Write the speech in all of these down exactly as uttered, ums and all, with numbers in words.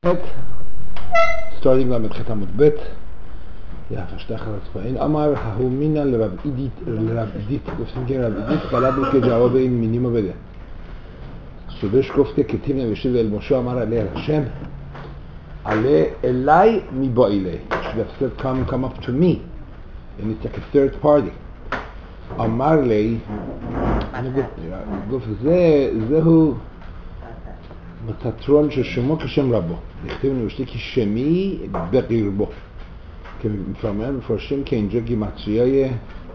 starting with Chet Amud Bet. Ja, verstehe das vorhin. Amar Hahumina l'Rav Idit, l'Rav Idit, das sind Rav Idit, Baladu ke Jawabe in Minima Bede. So besh kofte ketiv neveshiv el Moshe Amar Alei al Hashem, Alei Elai mi ba'ilei. Should have said, come, come up to me. And it's like a third party. Amar Lei, גוף זה, זהו מטטרון ששמו כשם רבו. נכתב נבשתי כשמי בקרבו. כמפרמיין מפרשים כאינג'ה גימטריה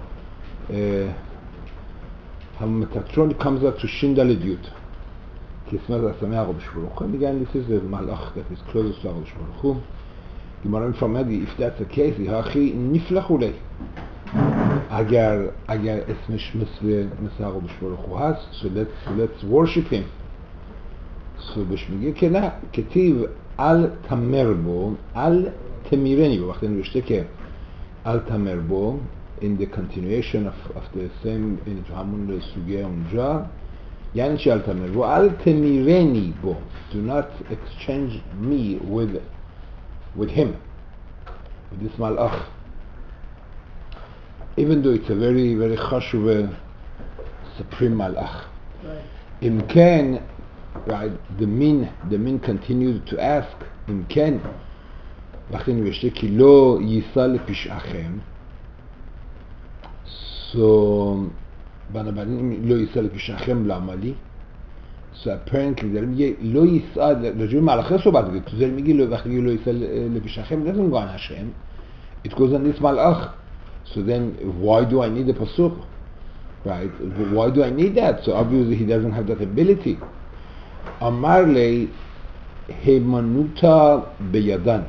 המטטרון comes out to שינדה לדיוט. כי הסמד הסמי הרבש ברוך הוא. Again, this is a malach that is closest to הרבש ברוך הוא. גמרא מפרמיין, if that's the case, הכי נפלח אולי. אגר, אגר הסמש מסווה מסע הרבש ברוך הוא has, so let's, so let's worship him. So בשמגיע כנה, כתיב אל תמר בו, אל תמירני בו, וכתן בשתקה אל תמר בו, in the continuation of, of the same, in המון סוגי אונג'ה, יעני שאל תמר בו, אל תמירני בו, do not exchange me with, with him, with this malach. Even though it's a very, very חשוב, supreme malach. אם כן, right, the min, the min continued to ask, אם כן, לכן ושתי כי לא יישא לפשעכם, so, בנבנים לא יישא לפשעכם, למה לי? So apparently, זה מגיע, לא יישא, לג'וי מהלכס לא באת, זה מגיע, וכן לא יישא לפשעכם, doesn't go on Hashem, it goes on this malach. So then, why do I need the pasuk? Right? Why do I need that? So obviously he doesn't have that ability. Amar le hemanuta beyadan.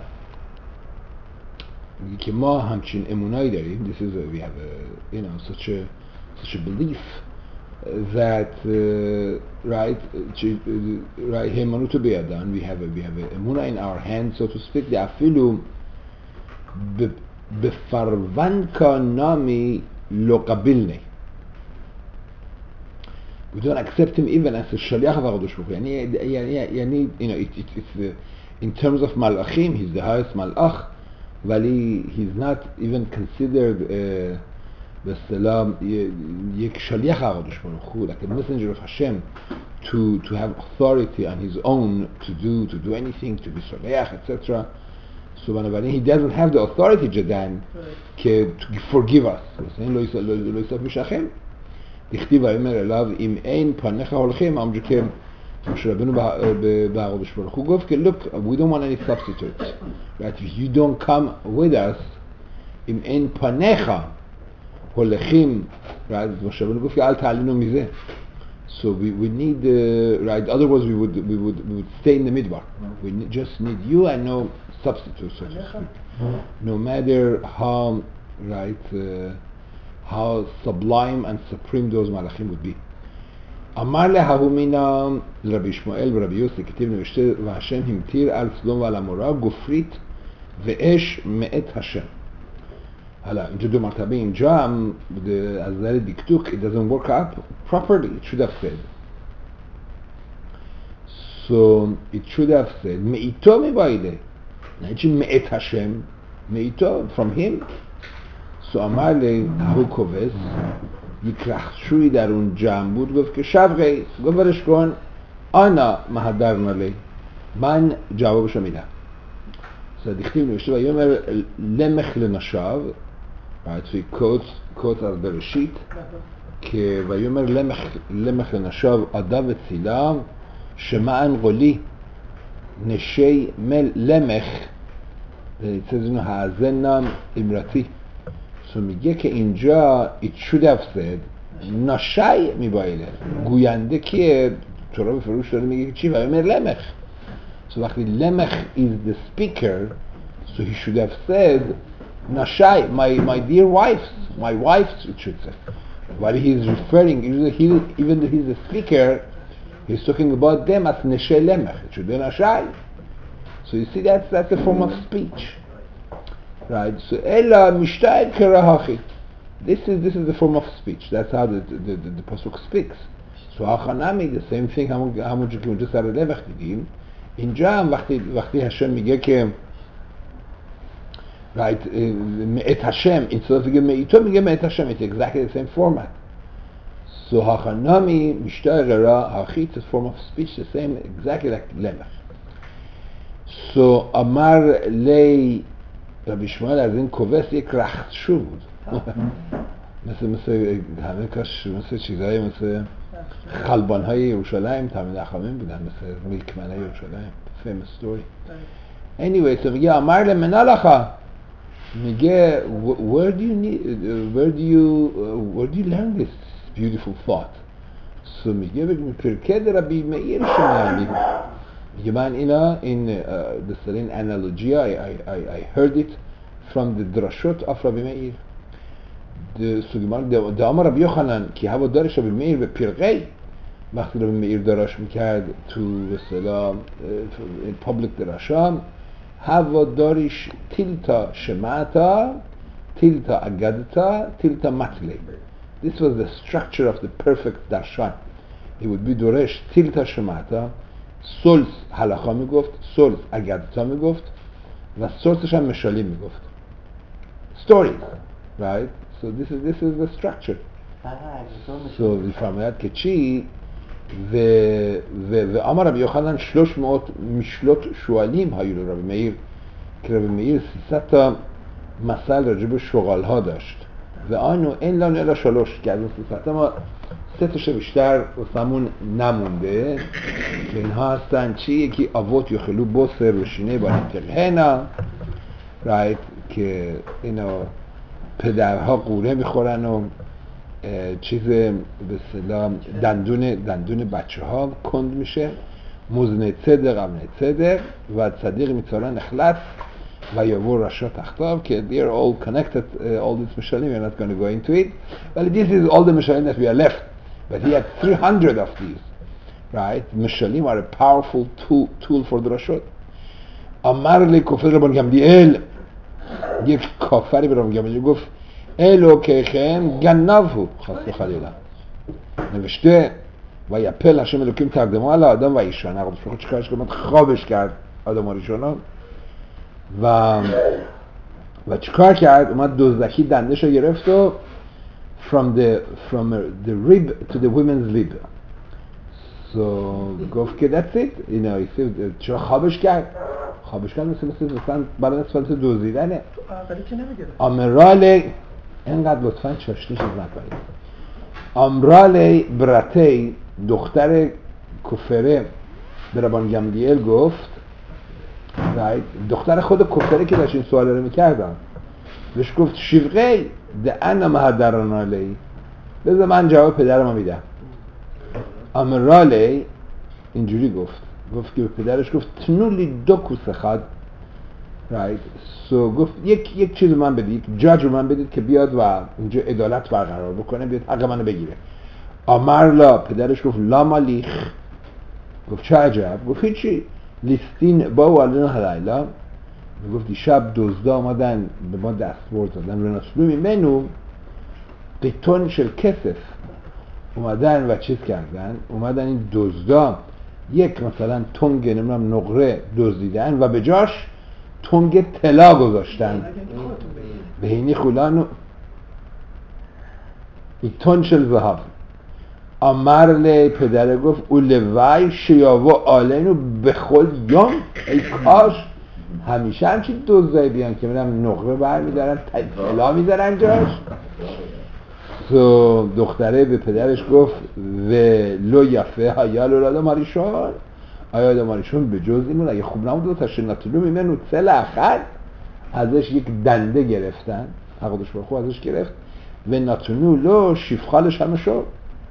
Kima hamshin emunai darim. This is a, we have a, you know, such a such a belief that uh, right, right hemanuta beyadan. We have a we have a emunah in our hand, so to speak. The afilu befarvanka nami lo qabilni. We don't accept him even as a shaliach of HaKadosh Baruch Hu. Yani, yani, yani, you know, it, it, it's the, in terms of malachim, he's the highest malach, but he, he's not even considered the salam yek shaliach HaKadosh Baruch Hu, like a messenger of Hashem, to to have authority on his own to do to do anything, to be shaliach, et cetera. So when he doesn't have the authority, Jadan, to forgive us. דכתיב האמר אליו, אם אין פניך הולכים, אמר שכם, שרבנו בהרבש ברוך הוא גוף, look, we don't want any substitutes. Right? If you don't come with us, אם אין פניך הולכים, right? שרבנו גוף, אל תעלינו מזה. So we, we need, uh, right, otherwise we would, we would, we would stay in the midbar. We need, just need you and no substitutes, so to speak. No matter how, right, uh, how sublime and supreme those malachim would be. אמר להוא מינה לרבי שמואל ורבי יוסי כתיב נבשתי והשם המטיר על סדום ועל עמורה גופרית ואש מאת השם. הלאה, in Judo Martabi in Jam, the Azari Diktuk, it doesn't work out properly. It should have said. So it should have said me'ito mi'baile. Imagine me'et Hashem, me'ito, from him. So אמר לי, ההוא כובס, יקרחשוי דרון ג'ם بود גוף כשברי, גוף ורשכון, אנה מהדרנה לי, מן ג'אוו בשמידה. So דכתיב נבשתי ויאמר למך לנשב, right, so he quotes, quotes as בראשית, ויאמר למך, למך לנשב עדה וצילה, שמען גולי, נשי מל למך, it says, האזנה אמרתי. So میگه که اینجا it should have said نشای میبایله گوینده که تورا به فروش داره میگه که چی؟ و امر لمخ. So وقتی لمخ is the speaker, so he should have said نشای, my, my dear wives, my wives it should say. While he is referring, he, even though he's the speaker, he's talking about them as نشای لمخ. It should be نشای. So you see that's, that's a form of speech. Right, so Ella Mishtayed Kerahachi. This is this is the form of speech. That's how the the, the, the pasuk speaks. So Hachanami, the same thing. How much you just had a levach digim. اینجا هم وقتی وقتی هشم میگه که right مئت هشم instead of میگه مئیتو میگه مئت هشم it's exactly the same format. So hachanami mishtar gara hachit is form of speech the same exactly like lemach. So amar lei ربی شمال از این کوفس یک رختشو بود مثل مثل همه کاش مثل چیزهای مثل خلبانهای یروشلایم تامین اخامین بودن مثل میلکمنهای یروشلایم famous story. Anyway so میگه امر لمنالخا میگه where do you need where do you where do you learn this beautiful thought. So میگه بگیم پرکد ربی مئیر شمیالی میگه من اینا این دستال این analogy I, I, I, I heard it from the drashot of ربی مئیر سوگمان دام ربی یوحنان که هوا دارش ربی مئیر به پرقی وقتی ربی مئیر دراش میکرد تو بسلا public دراشام هوا دارش تیلتا شماتا تیلتا اگدتا تیلتا مطلی. This was the structure of the perfect darshan. It would be دورش تیلتا شماتا سولس حلقا میگفت سولس اگدتا میگفت و سولسش هم مشالی میگفت stories right. So this is this is the structure. So میفرماید که چی و و و امر ربی یوحنان شلوش مئات مشلوت شوالیم هایی رو ربی مئیر که ربی مئیر سیصد تا مثل راجب شغال ها داشت و آنو این لان الا شلوش که از اون سیصد تا ما سه تاش بیشتر واسمون نمونده که اینها هستن چی یکی آوت یخلو بوسه روشینه با نتقهنا رایت که اینا پدرها قوره میخورن و چیز به اصطلاح دندون دندون بچه ها کند میشه مزن صدق امن صدق و صدیق میتارن اخلاص و یاور رشا تختاب که they are all connected uh, all this mishalim we are not going to go into it but this is all the mishalim that we are left but he had three hundred of these right. mishalim are a powerful tool, tool for the rashot. امر لی کفر ربان گملیل یک کافری به ربان گملیل گفت الو که خیم گنافو خاصه خلیلا نوشته و یپل هشم الوکیم تقدمه علی آدم و ایشان عقب شما چیکارش کرد خوابش کرد آدم آریشانا و و چیکار کرد اومد دزدکی دندش رو گرفت و from the from the rib to the women's lip so گفت که that's it you know چرا خوابش کرد خوابش کرد مثل مثل مثلا برای نسبت دزدیدنه اولی که نمیگه امرال اینقدر لطفاً چاشنیش نکنید. امرال براتی دختر کفره به ربان گملیل گفت دختر خود کفره که داشت این سوال رو میکردم بهش گفت شیفقی ده انا مهدران علی بذار من جواب پدرم میدم. امرالی اینجوری گفت گفت که پدرش گفت تنولی دو کوسه خد right. so گفت یک یک چیز من بدید یک جاج رو من بدید که بیاد و اینجا عدالت برقرار بکنه بیاد حق منو بگیره. امرلا پدرش گفت لا مالیخ گفت چه عجب گفت هیچی لیستین با والدین هلیلا گفت دیشب دزدا آمدن به ما دستورد دادن رناسلومی منو قیتون شل کسف اومدن و چیز کردن اومدن این دزدا یک مثلا تنگ نمیدونم نقره دزدیدن و به جاش تنگ طلا گذاشتن بهینی خولانو ایتون شل ذهب. امرله پدر گفت اولوی شیاو آلینو بخول یوم ای کاش همیشه همچین دزدایی بیان که میرم نقره بر میدارن طلا میدارن جاش. تو دختره به پدرش گفت و لو یفه هیا لولادا ماریشون آیا دا ماریشون به جز اینون اگه خوب نمود تا شناتلو میمنو سل اخر ازش یک دنده گرفتن حقودش با خوب ازش گرفت و ناتونو لو شیفخالش همه شد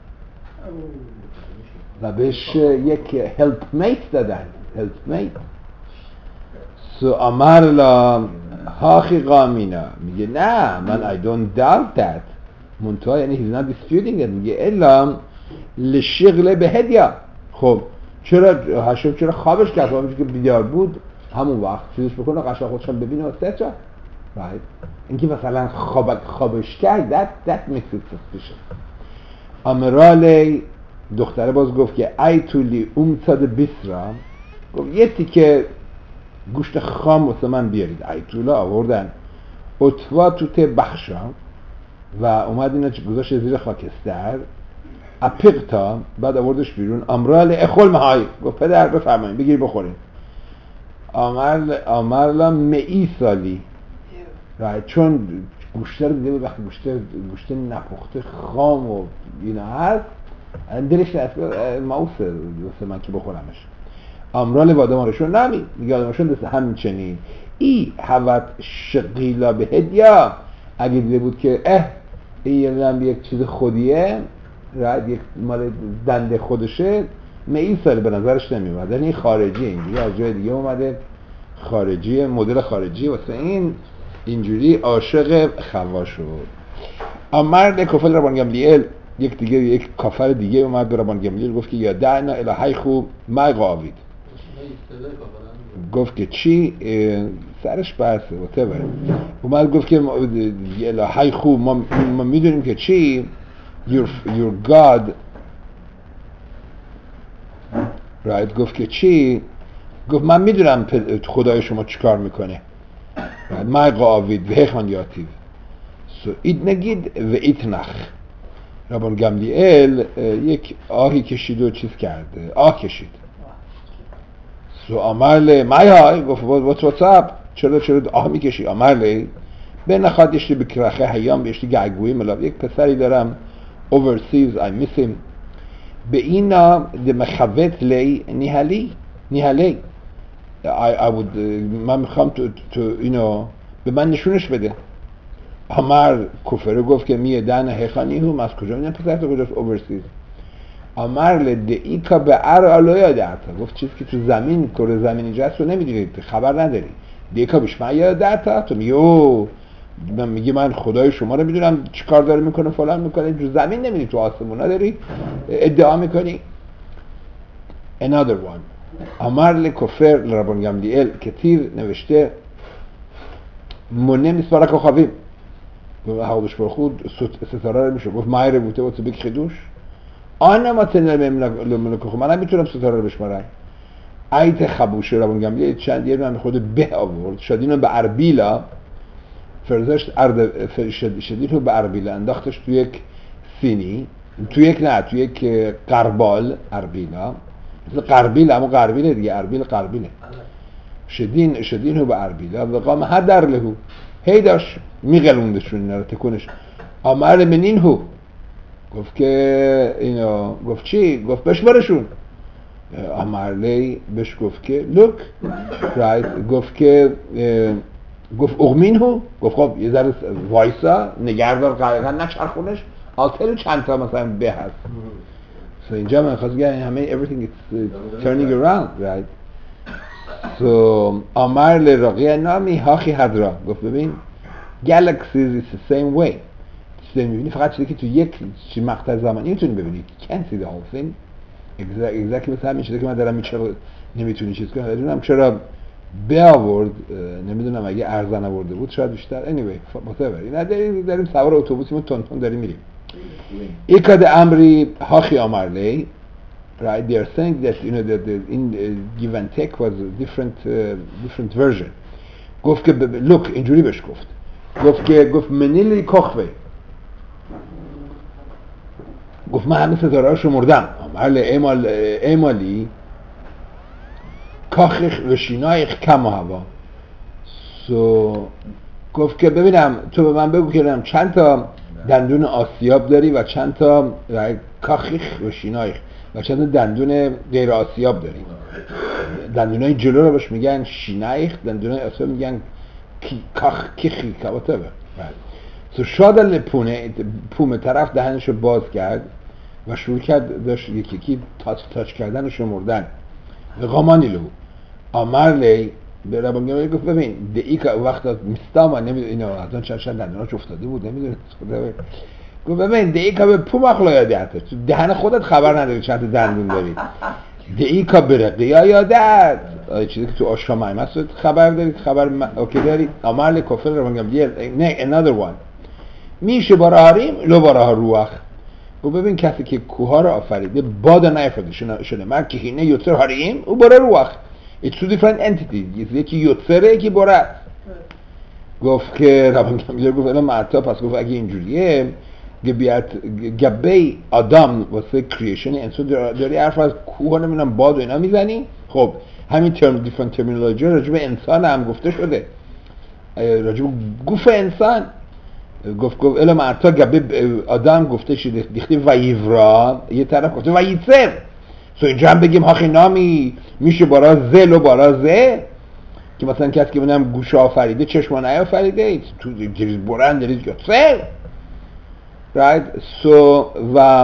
و بهش یک هلپ میت دادن هلپ میت. سو امرلا هاخی قامینا میگه نه من I don't doubt that منتها یعنی he's not disputing it میگه الا لشغل به هدیا. خب چرا هشم چرا خوابش کرد خوابش که بیدار بود همون وقت چیزش بکنه قشنگ خودشم ببینه و سه تا right. اینکه مثلا خواب خوابش کرد that that makes it suspicious. امرالی دختره باز گفت که ای تولی اومتاد بیسرا گفت یه تیکه گوشت خام واسه من بیارید. ایتولا آوردن اتوا توت بخشا و اومد اینو گذاشت زیر خاکستر اپیقتا، بعد آوردش بیرون. امرال اخل مهای، گفت پدر بفرمایید بگیر بخورین. آمر آمرلا مئی سالی رای چون گوشت رو دیده بود وقتی گوشت گوشت نپخته خام و اینا هست دلش نسبت ماوسه واسه من که بخورمش. امرال وادمارشون نمی میگه آدمشون دست همچنین ای حوت شقیلا به هدیا، اگه دیده بود که اه این یک چیز خودیه رد یک مال دنده خودشه می ساله به نظرش نمیومد. یعنی خارجی اینجوری از جای دیگه اومده، خارجی مدل خارجی واسه این اینجوری عاشق خوا شد. امر کفل ربان گملیل یک دیگه یک کافر دیگه اومد به ربان گملیل گفت که یا دعنا الهی خوب ما قاوید. گفت که چی سرش برسه whatever. اومد گفت که الهی خوب ما, ما میدونیم که چی your, your God right. گفت که چی؟ گفت من میدونم خدای شما چیکار میکنه. ما قاوید و هخان یاتیو سو اید نگید و ایت نخ. ربان گملیل یک آهی کشید و چیز کرده، آه کشید. سو آمرله مایای گفت وات واتساپ چرا چرا آه میکشی؟ آمرله به نخواد یشتی بکرخه حیام بیشتی گعگوی ملاب یک پسری دارم overseas I miss him به اینا ده مخوت لی نیهلی نیهلی I, I would من میخوام تو, تو اینو به من نشونش بده. آمر کفره گفت که میه دن هخانی هم از کجا میدن پسر تو کجاست overseas. آمر لده ای که به ار آلویا درتا گفت چیزی که تو زمین کره زمین اینجا هست تو نمیدونی خبر نداری دیگه بشمع یا درتا تو میو من میگه من خدای شما رو میدونم چی کار داره میکنه فلان میکنه تو زمین نمیدونی تو آسمون نداری ادعا میکنی. another one امر لکفر لربان گملیل کتیر نوشته منه میسپارک خوابیم حوضش بر خود ستاره رو میشه گفت مایره بوده و تو بک خدوش آنه ما تنه مملکه خود من هم میتونم ستاره رو بشمارم. ایت خبوشه ربان گملیل چند یه من خود به آورد شدینو به اربیلا فرزشت ارد شدینو به اربیلا انداختش تو یک سینی تو یک نه تو یک قربال اربیلا مثل قربیل اما قربیله دیگه اربیل قربیله شدین شدینو به اربیلا و قام هدر لهو هی داشت میقلوندشون اینا رو تکونش. آمر منین هو گفت که اینو گفت چی؟ گفت بشمارشون. آمرلی بهش گفت که لوک رایت گفت که گفت اغمین هو گفت خب یه ذره وایسا نگردار قایقا نچرخونش آتلو چند تا مثلا به هست. so اینجا من خواست گه همه everything is uh, turning around right. so آمرلی راقیه نامی هاخی حدرا گفت ببین galaxies is the same way میبینی فقط چیزی که تو یک چی مقطع زمانی میتونی ببینی can't see the whole thing exactly مثل همین چیزی که من دارم چرا نمیتونی چیز کنم نمیدونم چرا به آورد نمیدونم اگه ارزن آورده بود شاید بیشتر anyway whatever اینا داریم داریم سوار اتوبوسیمون تون تون داریم میریم. ایکاد امری هاخی آمرلی right they are saying that you know that the in uh, give and take was a different uh, different version. گفت که look اینجوری بهش گفت گفت که گفت منیلی کخوه گفت من همه ستاره هاشو مردم امال ایمال ایمالی کاخیخ و شینایخ کم هوا سو گفت که ببینم تو به من بگو که چند تا دندون آسیاب داری و چند تا کاخیخ و شینایخ و چند تا دندون غیر آسیاب داری. دندونای جلو رو بهش میگن شینایخ دندونای آسیاب میگن کاخ کیخی کابتبه. سو شادل پونه پومه طرف دهنشو باز کرد و شروع کرد داشت یکی یکی تاچ تاچ کردن و شمردن. غامانی لو آمرلی به ربان گملیل گفت ببین دئی که وقت میستاما نمیدونه اینو از اون چند چند دندوناش افتاده بود نمیدونه گفت ببین دئی که به پوم اخلا یادی حتی تو دهن خودت خبر نداری چند دندون داری دئی که برقی یا یادت چیزی که تو آشا مایمست خبر داری خبر م... اوکی داری. آمرلی کفر ربان گملیل نه another one میشه باره هاریم لو باره ها روح گفت ببین کسی که کوها رو آفریده باد نیفرده شده مرد که هینه یوتر هاریم او باره روح It's two different entities. یکی یوتسره یکی بره است. گفت که روانکاوی گفت الان معتا پس گفت اگه اینجوریه گبیت گبه آدم واسه کریشن انسان داری حرف از کوه نمیدونم باد و اینا میزنی. خب همین ترم دیفرنت ترمینولوژی راجع به انسان هم گفته شده، راجع به گوف انسان گفت گفت الان معتا گبه آدم گفته شده دیختی ویورا، یه طرف گفته ویتسر. سو اینجا هم بگیم هاخی نامی میشه بارا زل و بارا زه که مثلا کسی که بودم گوش آفریده چشم نیافریده تو دیریز برن دیریز یوتسر right so و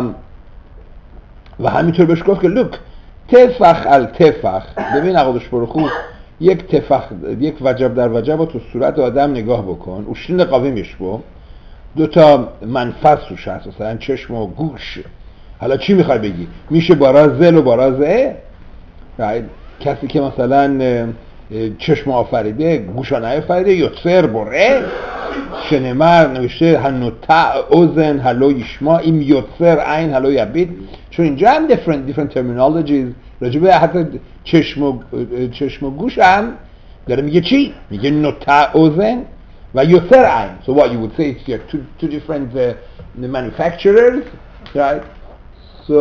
و همینطور بهش گفت که لوک تفخ التفخ، ببین عقدش برخو یک تفخ یک وجب در وجب تو صورت آدم نگاه بکن اوشین قوی میشبو دو تا منفذ توش هست مثلا چشم و گوش. حالا چی میخوای بگی؟ میشه بارا زل و بارا زه right؟ کسی که مثلا چشم آفریده گوش نیافریده یوتسر بره شنمر نوشته هنوتا اوزن هلو یشما این یوتسر عین هلو یبید، چون اینجا هم different different terminologies راجبه حتی چشم و چشم و گوش هم داره میگه چی؟ میگه نوتا اوزن و یوتسر عین. So what you would say is you two two different uh, manufacturers right. So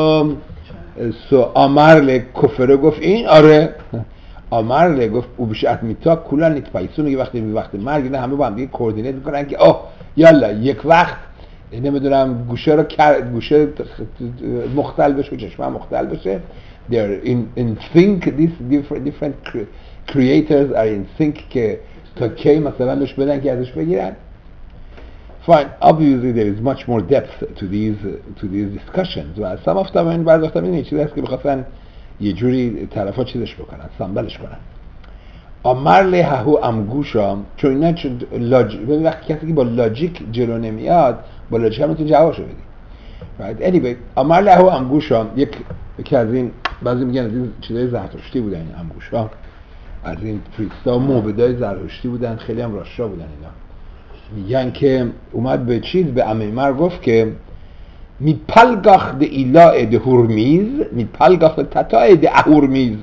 so آمر کفره گفت این آره آمر گفت او بشأت میتا کلا نیتپایسون میگه وقتی می وقت مرگ اینا همه با هم دیگه کوردینیت میکنن که اوه یالا یک وقت نمیدونم گوشه رو گوشه مختل بشه و چشمه مختل بشه. they're in in sync these different different creators are in sync که تا کی مثلا بهش بدن که ازش بگیرن. Fine, obviously there is much more depth to these to these discussions و some of them این بعضی وقتا این چیزی هست که بخواستن یه جوری طرفا چیزش بکنن سنبلش کنن. امر له امگوشا چون اینا چون لاج ببین وقتی کسی که با لاجیک جلو نمیاد با لاجیک هم میتونی جوابشو بدی right. anyway امر له امگوشا یک یکی از این بعضی میگن از این چیزای زرتشتی بودن این امگوشا از این پریستا موبدای زرتشتی بودن خیلی هم راشا بودن اینا. میگن که اومد به چیز به امیمر گفت که می پلگاخ ده ایلا ده هورمیز می پلگاخ ده تتا ده اهورمیز.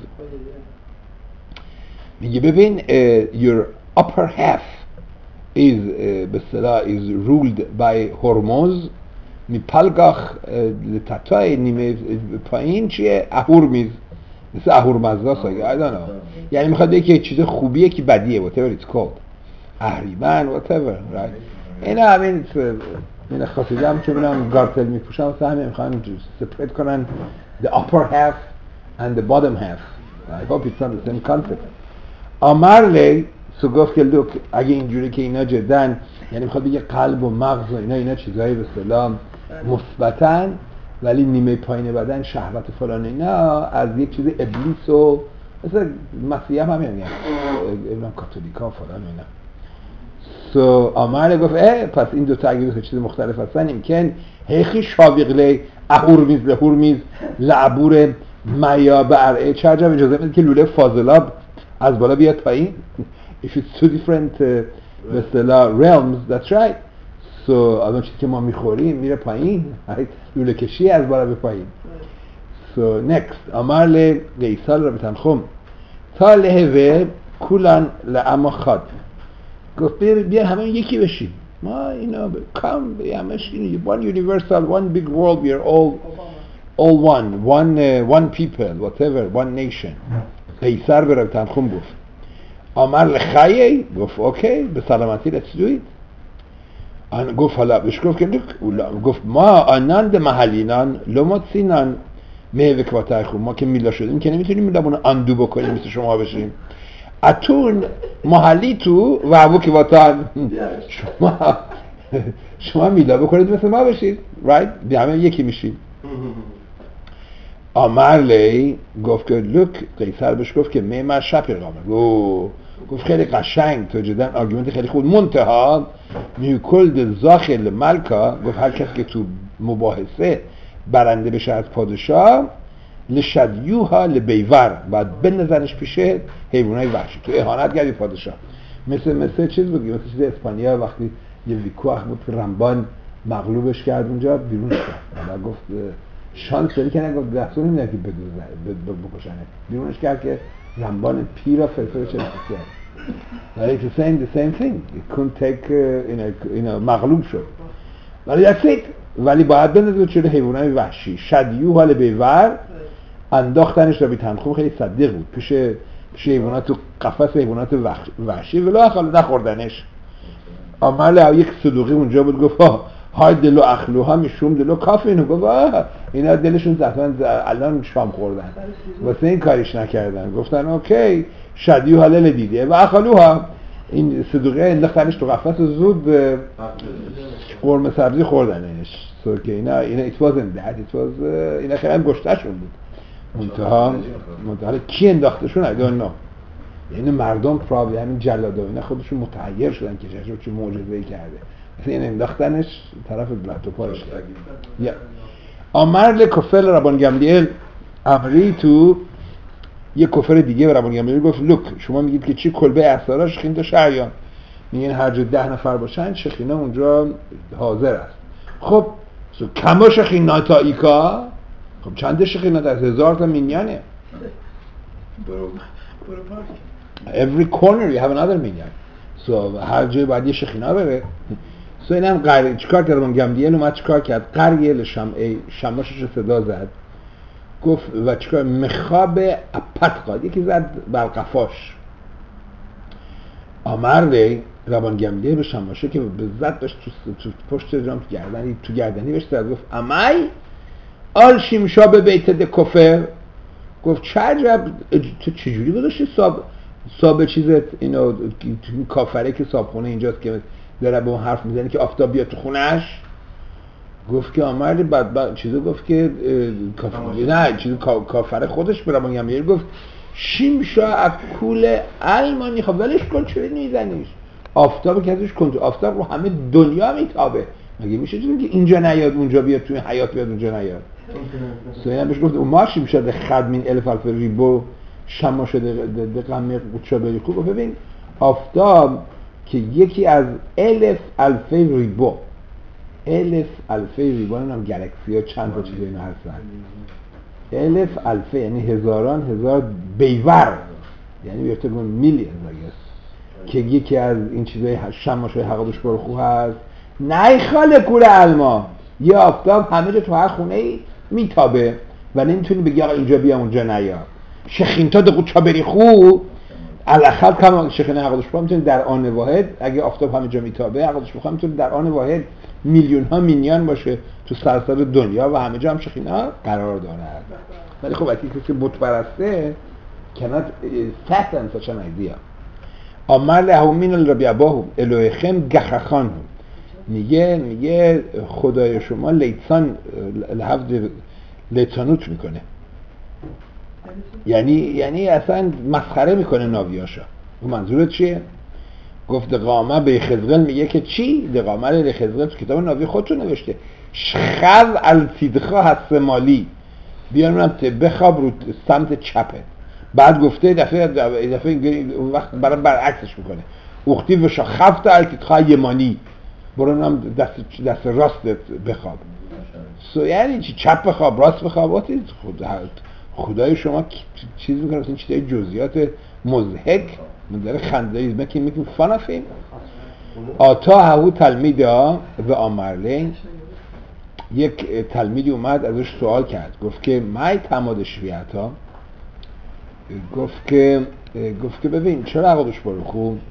میگه ببین uh, your upper half is uh, به اصطلاح is ruled by هرمز می پلگاخ ده تتا نیمه پایین چیه اهورمیز مثل اهورمزدا ساگه I don't know یعنی میخواد بگه که چیز خوبیه که بدیه whatever it's called اهریمن whatever right. اینا همین این خاصیده هم که بنام گارتل میپوشن واسه همین میخوان سپریت کنن the upper half and the bottom half. I hope it's not the same concept. آمرلی سو گفت که لوک اگه اینجوری که اینا جدن یعنی میخواد بگه قلب و مغز و اینا اینا چیزایی به اصطلاح مثبتن ولی نیمه پایین بدن شهوت فلان اینا از یک چیز ابلیس و مثلا مسیح هم همین میگن اینا کاتولیکا فلان اینا. سو آمرلی گفت اه پس این دو تا اگه چیز مختلف هستن امکن هیخی شابقله اهورمیز لهورمیز لعبور میا برعه چه عجب اجازه میده که لوله فاضلاب از بالا بیاد پایین. if it's two different uh, مثلا realms that's right. so الان چیزی که ما میخوریم میره پایین لوله کشی از بالا به پایین. so next امر قیصر را بتنخم تا لهوه کولان لعما خاد گفت بیا همه یکی بشیم ما اینا come همه شیم one universal one big world we are all all one one uh, one people whatever one nation. قیصر برای تنخم گفت آمر لخیه گفت اوکی به سلامتی let's do it. آن گفت حالا بهش گفت که گفت ما آنند محلینان لومات سینان میوه کباتای خوب ما که میلا شدیم که نمیتونیم میلامون اندو بکنیم مثل شما بشیم اتون محلی تو و ابو کباتان شما شما میلا بکنید مثل ما بشید right بیا همه یکی میشید. آمرلی گفت که لوک قیصر بهش گفت که میمر شپی قامه گفت خیلی قشنگ تو جدن آرگومنت خیلی خوب منتها میوکل داخل ملکا گفت هر کسی که تو مباحثه برنده بشه از پادشاه لشدیوها لبیور بعد بنزنش پیشه حیوانای وحشی تو اهانت کردی پادشاه مثل مثل چیز بگی مثل چیز اسپانیا وقتی یه ویکوخ بود که رمبان مغلوبش کرد اونجا بیرونش کرد و گفت شانس داری که نگفت دستور نمیده که بدوزه بکشنه بیرونش کرد که Ramban and Pira Felfel Shel Like it's saying the same thing. It couldn't take uh, in a in a maghlub shod. ولی that's it. ولی باید بندازه شده حیوانای وحشی. شدیو حال بیور انداختنش را بی تنخوم خیلی صدیق بود. پیش پیش حیوانات تو قفس حیوانات وحشی ولی آخر نخوردنش. عمل یک صدوقی اونجا بود گفت های دلو اخلوها میشوم دلو کافی اینو گفت آه اینا دلشون زفتن الان شام خوردن واسه این کاریش نکردن گفتن اوکی شدیو حلل دیده و اخلوها این صدوقی انداختنش تو قفس و زود قرمه سبزی خوردنش سو که اینا اینا it wasn't that it was اینا خیلی هم گشتشون بود منتها منتها کی انداختشون I don't know یعنی مردم پرابلی همین جلادا اینا خودشون متحیر شدن که چه چه معجزه‌ای کرده مثلا این انداختنش طرف بلاتو پارش کرد یا امر لکفر ربان گملیل امری تو یه کفر دیگه ربان گملیل گفت لوک شما میگید که چی کلبه اثارا شخین تا شعیان میگن هر جا ده نفر باشن شخینا اونجا حاضر است خب کما شخینا تا ایکا خب چند شخینا در هزار تا مینیانه every corner you have another minyan so هر جای باید یه شخینا بره so اینم قرار چیکار کرد من گملیل اومد چیکار کرد قریل شمعه شماشش صدا زد گفت و چیکار مخاب اپتقاد یکی زد بر قفاش آمرده ربان گملیل به شماشه که به زد بهش تو, تو پشت جام تو گردنی تو گردنی بهش زد گفت امی آل شیمشا به بیت د کفر گفت چه عجب تو چجوری گذاشتی صاب صاب چیزت اینو کافره که صابخونه اینجاست که داره با اون حرف میزنه که آفتاب بیاد تو خونهش گفت که آمرد بعد بعد چیزو گفت که کافره نه چیزو کافره خودش برام میگم گفت شیمشا اکول المانی خب ولش کن چرا میزنیش آفتاب که ازش کنترل آفتاب رو همه دنیا میتابه مگه میشه چیزی که اینجا نیاد اونجا بیاد توی حیات بیاد اونجا نیاد سویا بهش گفت اون ماشی میشه ده خدمین الف الف ریبو شما شده ده قمه قوچا بری خوب ببین آفتاب که یکی از الف الف ریبو الف الف ریبو هم گالاکسی ها چند تا چیزی اینا هستن الف الف یعنی هزاران هزار بیور یعنی بیفته گون میلیون که یکی از این چیزای شماشای حقادش برخو هست نه خاله کول علما یه آفتاب همه جا تو هر خونه ای میتابه و نمیتونی بگی آقا اینجا بیا اونجا نیا شخینتا دقو چا بری خو الاخر کما شخینه حقادش برخو میتونی در آن واحد اگه آفتاب همه جا میتابه حقادش برخو میتونی در آن واحد میلیون ها مینیان باشه تو سراسر دنیا و همه جا هم شخینه قرار داره ولی خب اگه کسی بت پرسته cannot fathom such an idea امر لهومین الربیعباهم الوهیخم گخخان میگه میگه خدای شما لیتسان لحفظ لیتسانوت میکنه یعنی یعنی اصلا مسخره میکنه ناویاشا اون منظورت چیه؟ گفت دقامه به خزقل میگه که چی؟ دقامه به خزقل تو کتاب ناوی خودتون نوشته شخذ الفیدخا هست مالی بیانونم بخواب رو سمت چپه بعد گفته دفعه دفعه اون وقت برای برعکسش میکنه اختی و شخفت الفیدخا یمانی برونم دست دست راستت بخواب سو یعنی چی چپ بخواب راست بخواب وقتی خدای شما چیز میکنه این چیزای جزئیات مضحک من داره خنده ای میکنه میگه فان افیم آتا هو تلمیده و آمرلین یک تلمیدی اومد ازش سوال کرد گفت که مای تماد شریعتا گفت که گفت که ببین چرا عقدش برو خوب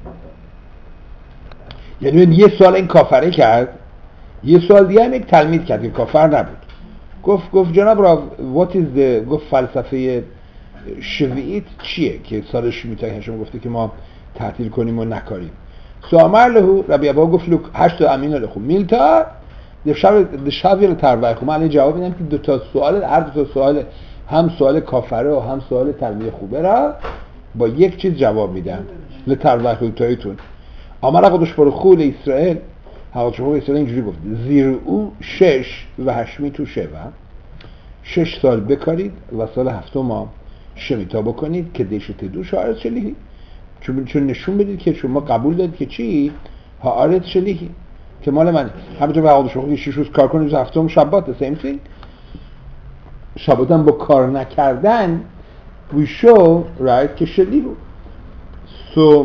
یعنی یه سوال این کافره کرد یه سوال دیگه هم یک تلمید کرد که کافر نبود گفت گفت جناب را what is the گفت فلسفه شویعیت چیه که سالش میتونه شما گفته که ما تعطیل کنیم و نکاریم سوامر لهو ربی ابا گفت لوک هشت امین لهو میلتا دشاویل تروای خب من این جواب میدم که دو تا سوال هر دو تا سوال هم سوال کافره و هم سوال تلمیه خوبه را با یک چیز جواب میدم لتروای خوبتایتون امر قدش برو خول اسرائیل حقیقت اسرائیل اینجوری گفت زیر او شش و هشمی تو شوه شش سال بکارید و سال هفتم ما شمیتا بکنید که دیش تدو شعارت شلیهی چون چون نشون بدید که شما قبول دارید که چی ها آرت شلیهی که مال من همونطور به حقیقت شما شش روز کار کنید هفتم شبات same thing شبات هم با کار نکردن we show right که شلیو so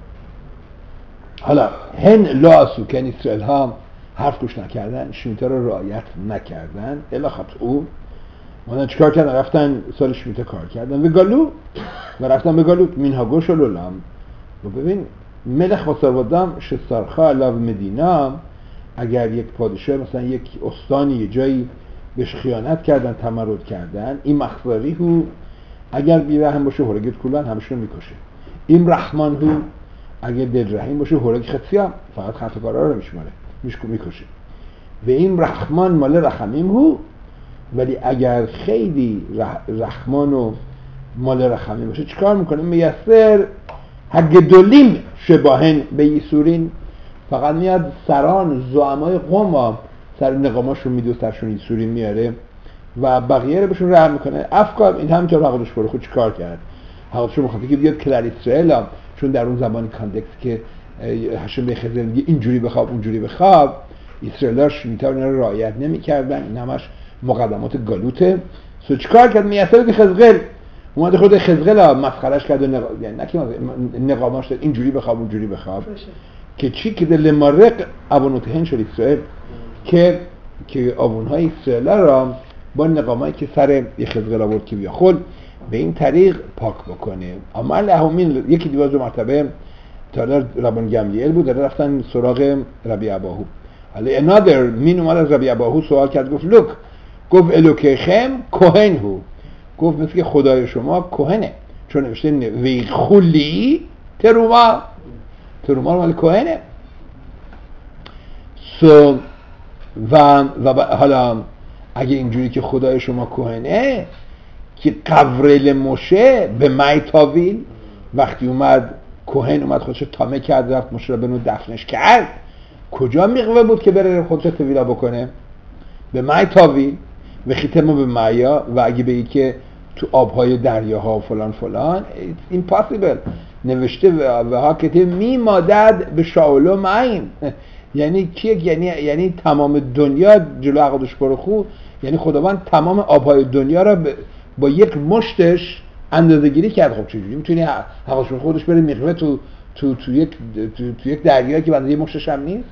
حالا هن لاسو که این اسرائیل ها حرف گوش نکردن شمیته رو رعایت نکردن الا خطعو اونا چیکار کردن رفتن سال شمیته کار کردن و گالو و رفتن به گالو مینها گوش و لولم و ببین ملخ و سرودام شستارخا علاو مدینه اگر یک پادشاه مثلا یک استانی یه جایی بهش خیانت کردن تمرد کردن این مخبری هو اگر بیرحم باشه هرگت کلان همشون میکشه این رحمان هو اگر دل رحیم باشه هرگ خطفیام فقط خطاکارا رو میشماره میشکو میکشه و این رحمان مال رحمیم هو ولی اگر خیلی رح... رحمان و مال رحمیم باشه چیکار میکنه میسر هگدولیم شباهن به یسورین فقط میاد سران زعمای قوم سر نقاماش رو میدو سرشون یسورین میاره و بقیه رو بهشون رحم میکنه افکار این همینطور حقودش برو خود چیکار کرد حقودش رو مخاطی که بیاد کلر اسرائیل هم چون در اون زمان کاندکس که هشم به خزر میگه اینجوری بخواب اونجوری بخواب اسرائیلاش میتونه اینا رو رعایت نمیکردن این همش مقدمات گالوته سو چیکار کرد میاسر که خزقل اومد خود خزقل مسخرهش کرد و نق... یعنی نه که نقاماش داد اینجوری بخواب اونجوری بخواب که چی که دل مرق ابونوتهن شد اسرائیل که که آبونهای اسرائیل را با نقامایی که سر خزقل آورد که بیاخل به این طریق پاک بکنه عمل اهمین یکی دیوار دو مرتبه تا ربان گملیل بود داره رفتن سراغ ربی اباهو حالا انادر مین اومد از ربی اباهو سوال کرد گفت لوک گفت الوکیخم کوهن هو گفت مثل که خدای شما کوهنه چون نوشته وی خولی تروما تروما مال کوهنه سو و, و حالا اگه اینجوری که خدای شما کوهنه که قبرل موشه به میتاویل وقتی اومد کوهن اومد خودش تامه کرد رفت موشه رو بنو دفنش کرد کجا میقوه بود که بره خودش تویلا بکنه به میتاویل و خیتمو به مایا و اگه بگی که تو آبهای دریاها و فلان فلان it's impossible نوشته و ها کتب می مادد به شاولو معیم یعنی کیه یعنی یعنی تمام دنیا جلو عقدش برخو یعنی خداوند تمام آبهای دنیا را با یک مشتش اندازه‌گیری کرد خب چجوری میتونی عقدش خودش بره میقوه تو تو تو یک تو, تو یک دریا که بنده یه مشتش هم نیست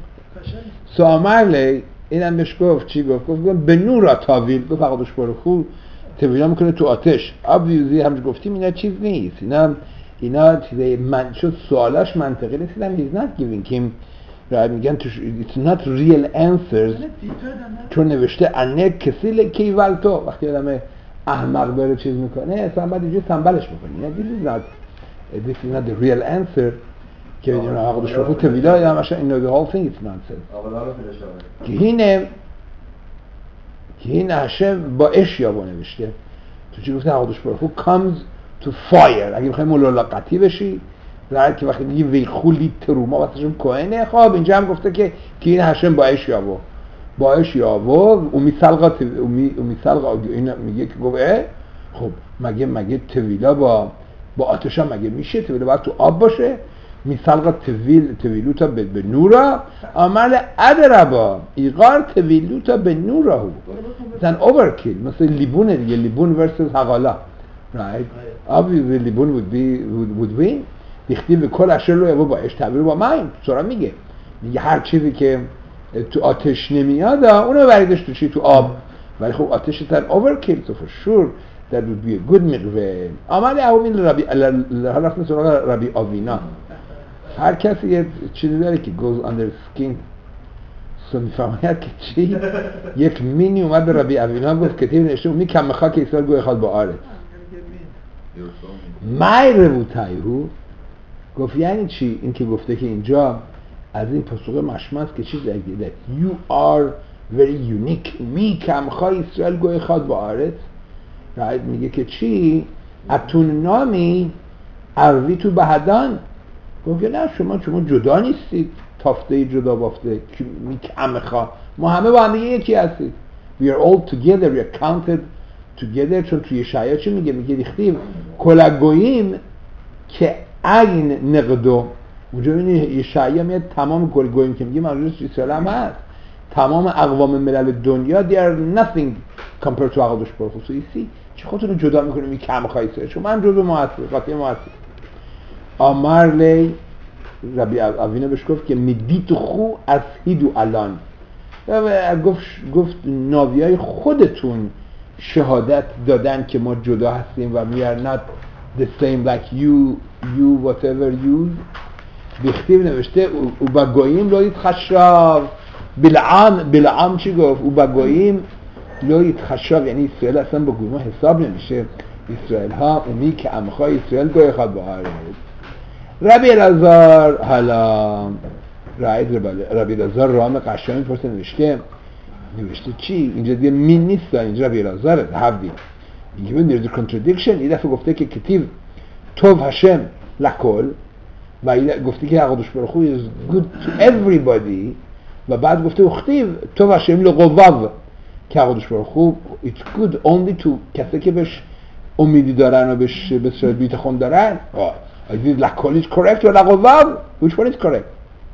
سامرلی اینم بهش گفت چی گفت گفت به نور تاویل گفت عقدش برخو تویلا میکنه تو آتش آبویزی همش گفتیم اینا چیز نیست اینا اینا چیزای من شد سوالاش منطقی نیست اینا he's not giving him میگن it's not real answers چون نوشته انه کسی لکی ولتو وقتی آدم احمق داره چیز میکنه اصلا باید اینجوری سنبلش میکنه this is not this is not the real answer که بدون عقدش رو خود تویلا یا همشه این the whole thing it's nonsense که اینه که این هشم با اشیابو نوشته تو چی گفته عقدش برخو comes to fire اگه بخوایی ملاقاتی بشی راحت که وقتی میگی وی خولی تروما واسهشون کوهنه خب اینجا هم گفته که که این هشم با اشیابو با اشیابو امی سلقا امی امی سلقا این میگه که گفت خب مگه مگه تویلا با با آتش هم مگه میشه تویلا باید تو آب باشه میسلقا تویل تویلوتا به, به نورا عمل ادربا ایقار تویلوتا به نورا هو مثلا اوورکیل مثل لیبونه دیگه لیبون ورسز حقالا right obviously لیبون would be would, would win دیختی به کل اشر رو یه با اش تعبیر با من سورا میگه میگه هر چیزی که تو آتش نمیاد اونو بریدش تو چی تو آب ولی خب آتش تر اوورکیل so for sure that would be a good میقوه عمل اومین ربی حالا رفتن سراغ ربی آوینا هر کسی یه چیزی داره که goes under skin سو میفهمید که چی یک مینی اومد به ربی آوینا گفت که تیم نشته اونی کم مخواه که ایسال گوی خواد با آره مای روتایهو گفت یعنی چی این که گفته که اینجا از این پاسخ مشمس که چیز دیگه that you are very unique می کم خواه اسرائیل گوی خواد با آره راید میگه که چی اتون نامی عربی تو بهدان گفت نه شما شما جدا نیستید تافته جدا بافته می کم خواه ما همه با همه یکی هستید we are all together we are counted together چون توی شایعه چی میگه میگه ریختیم کلگوییم که این نقدو اونجا ببینید یه شایعه میاد تمام کلگوییم که میگه منظورش اسرائیل هم هست تمام اقوام ملل دنیا they are nothing compared to عقدش برو خصوصی چه خودتون رو جدا میکنه می کم خواهیسته چون من جزء معصر قاطی معصر آمرلی ربی اوینه بهش گفت که میدیت خو از هیدو الان گفت گفت ناویای خودتون شهادت دادن که ما جدا هستیم و we are not the same like you you whatever you بختیب نوشته او بگوییم لایت خشاب بلعام بلعام چی گفت او بگوییم لایت خشاب یعنی اسرائیل اصلا با گویما حساب نمیشه اسرائیل ها اومی که امخای اسرائیل گوی خواد بهار ربی الازار حالا رعید ربی الازار رام قشنگ میپرسه نوشته نوشته چی؟ اینجا دیگه مین نیست اینجا ربی الازاره حفظی اینجا ببین there's a contradiction یه دفعه گفته که کتیب توب هشم لکل و گفته که عقدش برو خوب is good to everybody و بعد گفته اختیب توب هشم لقواب که عقدش برو خوب it's good only to کسی که بهش امیدی دارن و بهش بسیار بیت خون دارن I think لکل is correct و لقواب which one is correct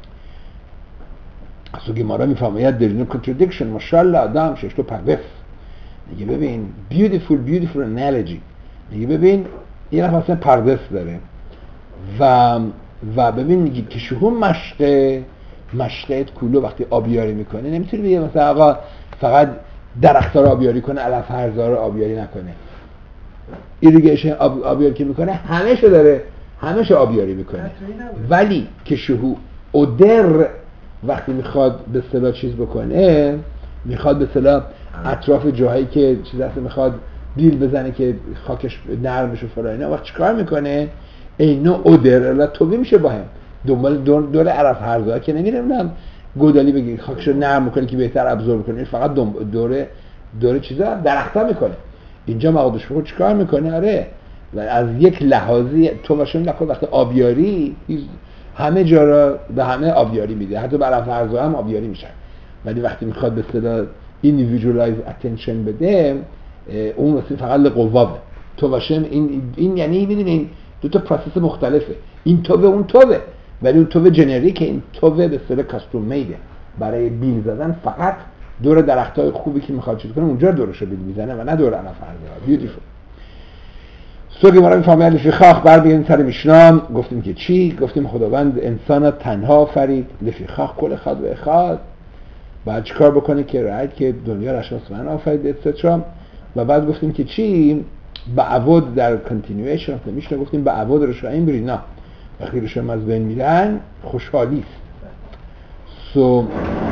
سو گمارا میفهمید there is no contradiction ماشاءالله آدم شش تو پردس میگه ببین beautiful beautiful analogy میگه ببین این رفت اصلا پردس داره و و ببین میگه که شهون مشقه مشقه کولو وقتی آبیاری میکنه نمیتونی بگه مثلا آقا فقط درخت‌ها رو آبیاری کنه علف هرزا رو آبیاری نکنه ایریگیشن آب، آبیاری که میکنه همه شو داره همه شو آبیاری میکنه ولی که شهو اودر وقتی میخواد به اصطلاح چیز بکنه میخواد به اصطلاح اطراف جاهایی که چیز هست میخواد بیل بزنه که خاکش نرم بشه فلان اینا وقت چیکار میکنه اینو اودر لا توبی میشه با هم دنبال دور دور عرف هرزا که نمیرم گودالی بگی خاکش نرم میکنه که بهتر ابزورب کنه فقط دور دور چیزا درختا میکنه اینجا مقادش خود چیکار میکنه آره و از یک لحاظی تو باشه نکن وقتی آبیاری همه جا را به همه آبیاری میده حتی برای فرضا هم آبیاری میشن ولی وقتی میخواد به اصطلاح individualize attention بده اون واسه فقط لقواب تو باشه این این یعنی میدونین دو تا پروسس مختلفه این توبه اون توبه ولی اون توبه جنریک این توبه به اصطلاح کاستوم میده برای بیل زدن فقط دور درختای خوبی که میخواد چیز کنه اونجا دورشو بیل میزنه و نه دور علف هرزا بیوتیفول سوگی ما را میفهمید لفیخاخ برمیگردیم سر میشنام گفتیم که چی؟ گفتیم خداوند انسان تنها آفرید لفیخاخ کل خاد و اخاد بعد چیکار بکنه که رعید که دنیا را شناس من آفرید اتسترا و بعد گفتیم که چی؟ به عوض در کنتینویشن میشنم گفتیم به عوض رشایم برینا وقتی رشایم از بین میرن خوشحالی است سو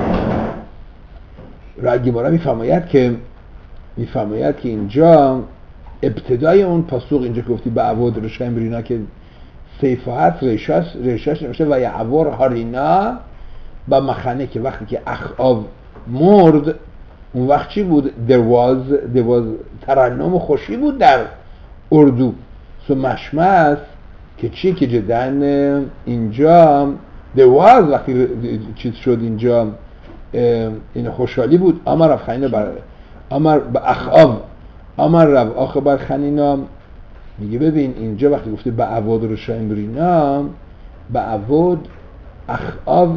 رعید ما را میفهمید که میفهمید که اینجا ابتدای اون پاسوق اینجا که گفتی به عوض رشایم برینا که سیفه هست ریشاش ریشاش نمیشه و یعور هارینا با مخنه که وقتی که اخاب مرد اون وقت چی بود؟ there was, there was ترنم و خوشی بود در اردو سو مشمس که چی که جدن اینجا there was وقتی چیز شد اینجا این خوشحالی بود امر رفت خیلی بر امر به اخاب امر رب آخه بر خنینا میگه ببین اینجا وقتی گفته به عواد رو شایم برینا به عواد اخاب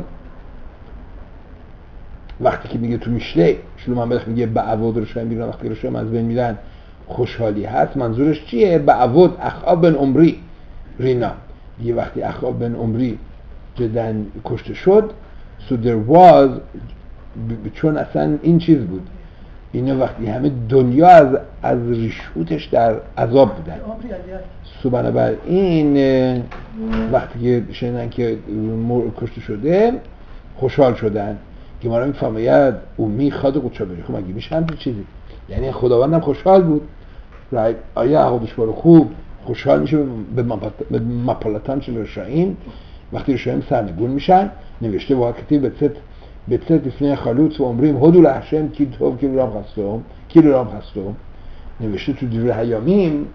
وقتی که میگه تو میشله شلوم هم بلخ میگه به عواد رو شایم برینا وقتی رو شایم از بین میرن خوشحالی هست منظورش چیه؟ به عواد اخاب بن عمری رینا میگه وقتی اخاب بن عمری جدن کشته شد so there was چون اصلا این چیز بود اینا وقتی همه دنیا از از ریشوتش در عذاب بودن سو بنابراین وقتی که شنیدن که کشته شده خوشحال شدن که ما را میفهمید اومی خواد قدشا بری خب مگه میشه همچین چیزی یعنی خداوندم خوشحال بود آیا عقدش بارو خوب خوشحال میشه به مپالاتان چه رشایم وقتی رشایم سرنگون میشن نوشته با کتیب بسید بسید اسنه خلوط و عمریم هدو لحشم کی توب کی رام خستم کی رام خستم نوشته تو دیور حیامیم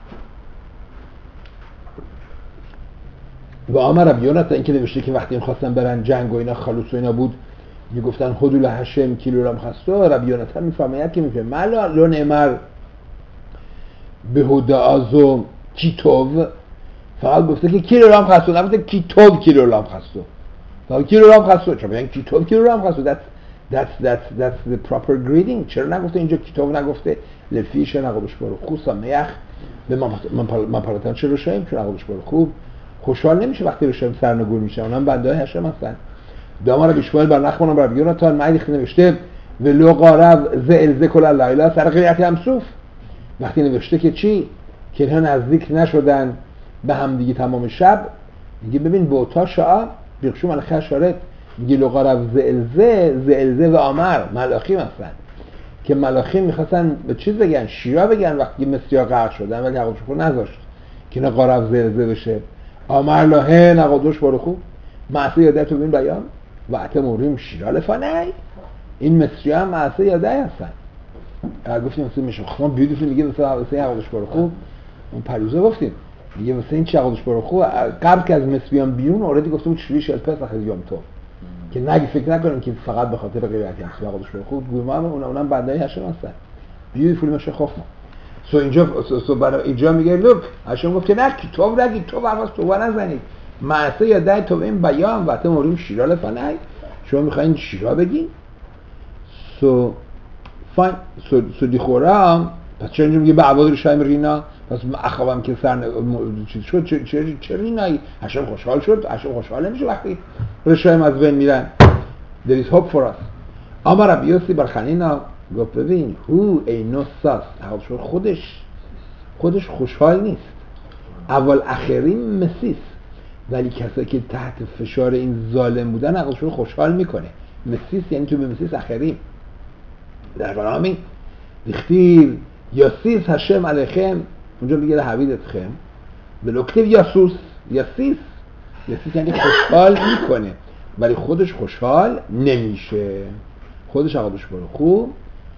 و آمر رب یونت این که نوشته که وقتی این خواستن برن جنگ و اینا خلوط و اینا بود میگفتن هدو لحشم کی رام خستم رب یونت هم میفهمید که میگه مالا لون امر به هدا ازو کی توب فقط گفته که کی رام خستم نگفته کی توب کی رام خستم فقط کی رام خستم چون میگن کی توب کی رام خستم that's that's that's the proper greeting. چرا نگفته اینجا کتاب نگفته لفیش نقابش برو خوب سمیخ به من پاراتن چه روشایم چون نقابش برو خوب خوشحال نمیشه وقتی روشایم سرنگون میشه. اونم بنده های هشم هستن. دامار بیشمال بر نخونم بر بیونتان معیدی نوشته ولو قارب زلزه کل لیلا سر قریعت همسوف. وقتی نوشته که چی؟ که اینها نزدیک نشدن به هم دیگه تمام شب. میگه ببین بوتا شعا بیخشو ملخه شارت میگه لو قارب زلزه زلزه و آمر ملاخیم هستن که ملاخیم میخواستن به چیز بگن شیرا بگن وقتی مصریا غرق شدن ولی حقوق شکر نذاشت که اینا قارب زلزه بشه. آمر لاهه نقادوش بارو خوب معصه یاده تو بین بیان وقت موریم شیرا لفانه این مصری هم معصه یاده هستن. گفتیم مثل میشه خب ما بیودیفی میگه مثلا مثلا حقوقش بارو خوب اون پریوزه گفتیم میگه مثلا این چه حقوقش بارو خوب قبل که از مصریان بیون اوردی گفتم شویش از پس اخر یوم تو که نگی فکر نکنیم که فقط به خاطر غیرتی هست حقوقش بارو خوب گویم هم اون اونم بندای هشم هستن بیودیفی میشه خوف ما سو اینجا سو برای اینجا میگه لوک هشم گفت نه کی تو نگی تو واقعا تو نزنید معصه یاده تو این بیان وقت موریم شیرا لفنای شما میخواین شیرا بگین سو فاین سو سو دی خورم پس چرا اینجا میگه به عوض رشایم رینا پس اخوام که سر چیز شد چه چه چه رینایی هشم خوشحال شد هشم خوشحال نمیشه وقتی رشایم از بین میرن. there is hope for us. اما ربیوسی برخنینا گفت ببین هو اینو ساس خودش خودش خوشحال نیست اول اخرین مسیس ولی کسایی که تحت فشار این ظالم بودن عقلشون خوشحال میکنه. مسیس یعنی تو به مسیس اخرین در برنامه دیختیر یاسیس هشم علیکم اونجا میگه حویدتخم بلوکتیو یاسوس یاسیس یاسیس یعنی خوشحال میکنه ولی خودش خوشحال نمیشه. خودش عقلش برو خوب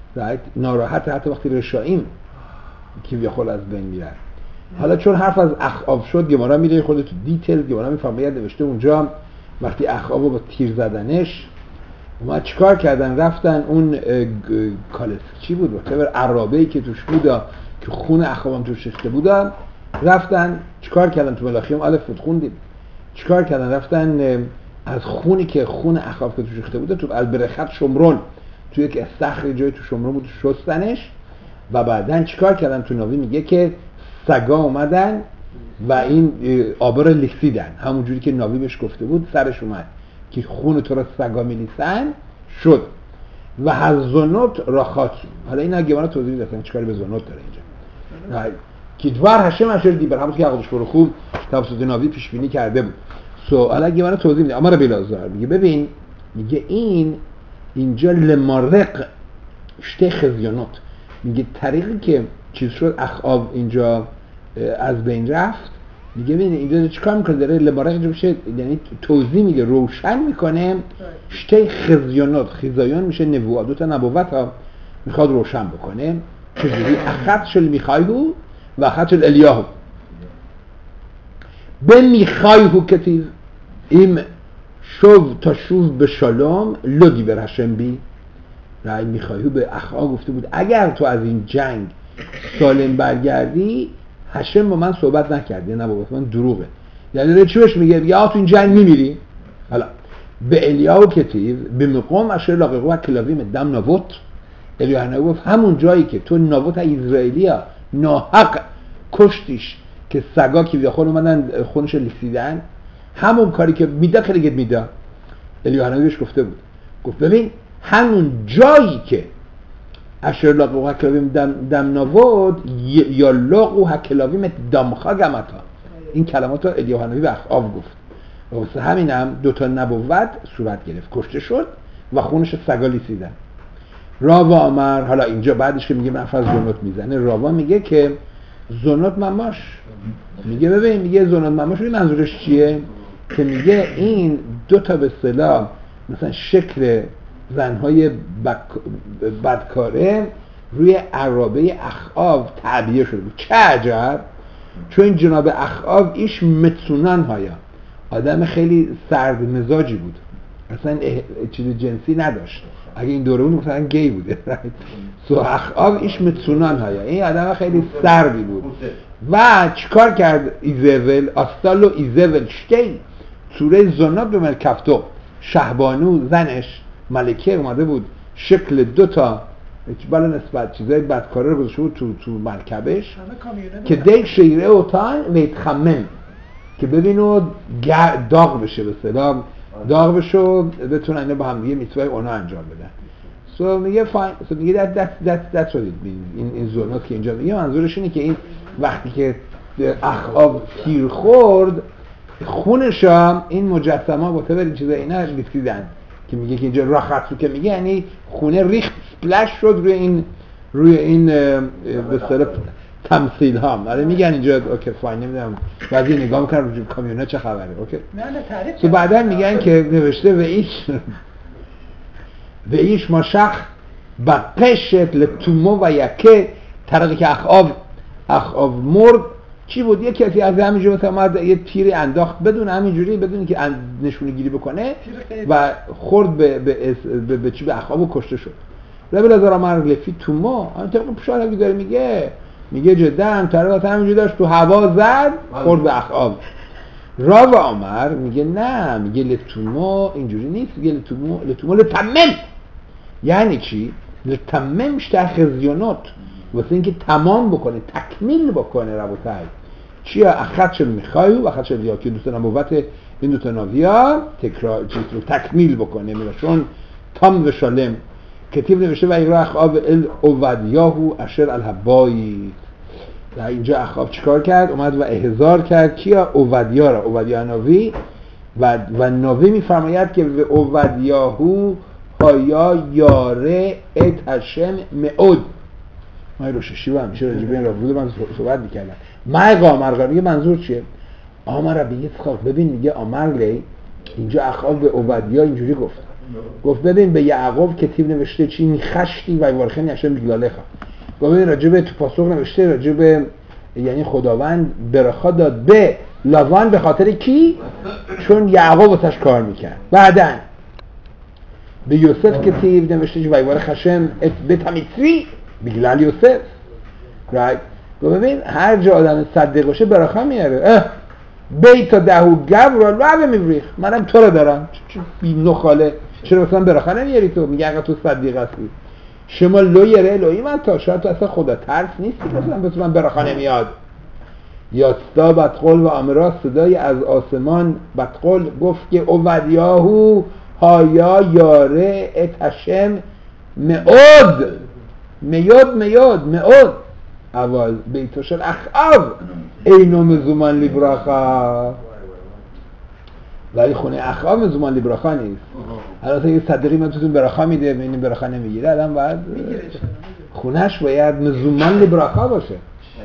ناراحت حتی وقتی رشاییم که بیخول از بین میرن. حالا چون حرف از اخاب شد گمارا میره خود تو دیتیل گمارا میفهمه نوشته اونجا وقتی اخابو با تیر زدنش اومد چیکار کردن رفتن اون کالس چی بود وقتی عرابه‌ای که توش بودا که خون اخابم توش ریخته بودا رفتن چیکار کردن تو ملاخیم الف بود خوندیم چیکار کردن رفتن از خونی که خون اخاب که توش ریخته بودا تو البرخت شمرون تو یک استخر جای تو شمرون بود شستنش و بعدن چیکار کردن تو ناوی میگه که سگا اومدن و این آبر لیکسیدن همونجوری که ناوی بهش گفته بود سرش اومد که خون تو رو سگا میلیسن شد و هزونوت راخاتو. حالا این اگه من توضیح میدم چیکار به زونوت داره اینجا که دوار هشم اشر دیبر همون که عقلش برو خوب توسط ناوی پیش بینی کرده بود. سو حالا اگه من توضیح میدم اما رو بلازار میگه ببین میگه این اینجا لمارق شته خزیانوت میگه طریقی که چیز شد اخاب اینجا از بین رفت میگه ببین اینجا چیکار میکنه داره لمارق اینجا میشه یعنی توضیح میگه روشن میکنه شته خزیانوت خزایان میشه نبوت دو تا نبوت ها میخواد روشن بکنه چجوری اخت شل میخایهو و اخت شل الیاهو به میخایهو کتیز این شو تا شوف به شالوم لودی بر هشم بی رای میخایهو به اخا گفته بود اگر تو از این جنگ سالم برگردی هشم با من صحبت نکردی نه بابا من دروغه یعنی ره چی بهش میگه یا تو این جنگ میمیری. حالا به الیاهو کتیز به مقام اشر لاققو و کلاویم دم ناوت الیاهو گفت همون جایی که تو ناوت اسرائیلیا ناحق کشتیش که سگا که بیاخور اومدن خونش لیسیدن همون کاری که میده خیلی میده الیاهو بهش گفته بود گفت ببین همون جایی که اشر لاقو هکلاویم دم, دم ناود یا لاقو هکلاویم دمخا گمتا این کلمات رو الیاهو به اخاب گفت واسه همینم دوتا نبوت صورت گرفت کشته شد و خونش سگا لیسیدن. راوا آمر حالا اینجا بعدش که میگه من فرض زنوت میزنه راوا میگه که زنوت مماش میگه ببین میگه زنوت مماش منظورش چیه که میگه این دوتا به اصطلاح مثلا شکل زنهای بک... بدکاره روی عرابه اخاب تعبیه شده بود. چه عجب چون این جناب اخاب ایش متسونان هایا آدم خیلی سرد مزاجی بود اصلا چیز جنسی نداشت اگه این دوره بود مثلا گی بوده سو اخاب ایش متسونان هایا این آدم خیلی سردی بود و چیکار کرد ایزول آستالو ایزول شتی سوره زناب به مرکفتو شهبانو زنش ملکه اومده بود شکل دو تا بالا نسبت چیزای بدکاره رو گذاشته بود تو تو مرکبش که دیگ شیره اوتان و یتخمم که ببینو داغ بشه، به اصطلاح داغ بشه و بتونن اینو با هم دیگه میتوای اونا انجام بدن. سو میگه فاین، سو میگه that that that that's what it means. این این ظلمات که اینجا میگه منظورش اینه که این وقتی که اخاب تیر خورد خونش هم این مجسمه با تبر این چیزا اینا ریختیدن که میگه که اینجا راحت رو که میگه یعنی خونه ریخت سپلش شد روی این روی این به اصطلاح تمثیل ها. آره میگن اینجا اوکی فاین، نمیدونم بعضی نگاه میکنن رو کامیونا چه خبره. اوکی نه نه تعریف تو بعدا میگن که نوشته و ایش و ایش ماشخ بقشت لتومو و یکه طرقی که اخاب اخاب مرد چی بود؟ یه کسی از همینجوری مثلا اومد یه تیری انداخت بدون همینجوری بدون که نشونه گیری بکنه و خورد به به به, به چی به اخاب و کشته شد. رب لازار امر لفی تومو اون طبق پشان که داره میگه میگه جدا طرف همینجوری داشت تو هوا زد خورد به اخاب. راو عمر میگه نه، میگه لتومو اینجوری نیست، میگه لتومو لتومو لتمم. یعنی چی؟ لتمم شته خزیونات واسه اینکه تمام بکنه تکمیل بکنه ربوتای چیه اخد شل میخوایو و اخد شل یا که دوست نبوت این دوتا ناویا تکرار چیز رو تکمیل بکنه میرشون تام و شالم. کتیب نوشته و ایرا اخاب ال اوودیاهو اشر الهبایی. و اینجا اخاب چیکار کرد؟ اومد و احضار کرد کیا؟ اوودیا را، اوودیا ناوی و و ناوی میفرماید که و اوودیاهو هایا یاره ات هشم معود. ما روششی و همیشه راجع به این راوود من صحبت میکردم. مای آمر میگه منظور چیه؟ آمر به یسخاق ببین میگه آمر لی اینجا اخاب به اوودیا اینجوری گفت گفت ببین به یعقوب کتیب نوشته چی میخشتی و وارخنی عشان بگلاله خواه. ببین راجع به تو پاسخ نوشته راجع به یعنی خداوند برخا داد به لاوان به خاطر کی؟ چون یعقوب واسش کار میکرد. بعدن به یوسف کتیب نوشته چی وایوار خشم به تمیتری بگلال یوسف. رایت ببین هر جا آدم صدق باشه برخا میاره. بیتا دهو گبر رو رو میبریخ منم تو رو دارم چه بی نخاله چرا مثلا برخا نمیاری تو؟ میگه اگه تو صدیق هستی شما لو یره لوی من تا شاید تو اصلا خدا ترس نیستی مثلا بس من برخا نمیاد. یاستا بدقل و امرا صدای از آسمان بدقل گفت که اوودیاهو هایا یاره اتشم معود میاد میاد میاد اول بیتوشن اخاب اینو مزومان لیبراخا ولی خونه اخاب مزومان لیبراخا نیست. البته یه صدقی من توتون براخا میده این براخا نمیگیره الان باید خونهش باید مزومان لیبراخا باشه.